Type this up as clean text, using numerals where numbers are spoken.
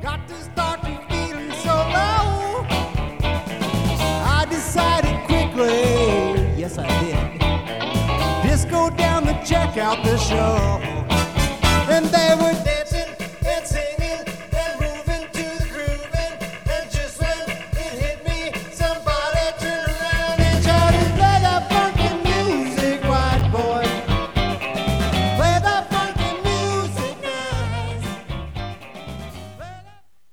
Got to start to feeling so low. I decided quickly, yes I did, just go down to check out the show.